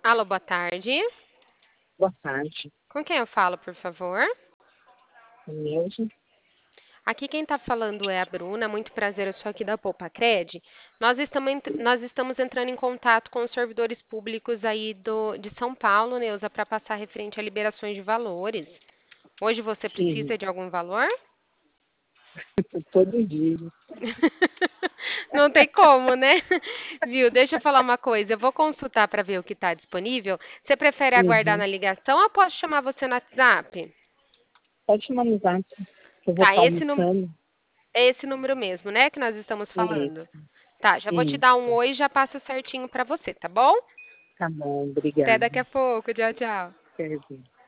Alô, boa tarde. Boa tarde, Com quem eu falo, por favor? mesmo. Aqui quem está falando é a Bruna. Muito prazer, eu sou aqui da Poupa nós estamos entrando em contato com os servidores públicos aí de São Paulo, Neuza, para passar referente a liberações de valores. Hoje você Sim, precisa de algum valor? todo dia. Não tem como, né? Viu? Deixa eu falar uma coisa. Eu vou consultar para ver o que está disponível. Você prefere aguardar Uhum. na ligação ou posso chamar você no WhatsApp? Pode chamar no zap, que eu vou Tá, estar almoçando. é esse número mesmo, né, que nós estamos falando. Isso, Tá, já vou te dar um isso. oi e já passo certinho para você, tá bom? Tá bom, Até obrigada. daqui a pouco. Tchau, tchau. Quer dizer,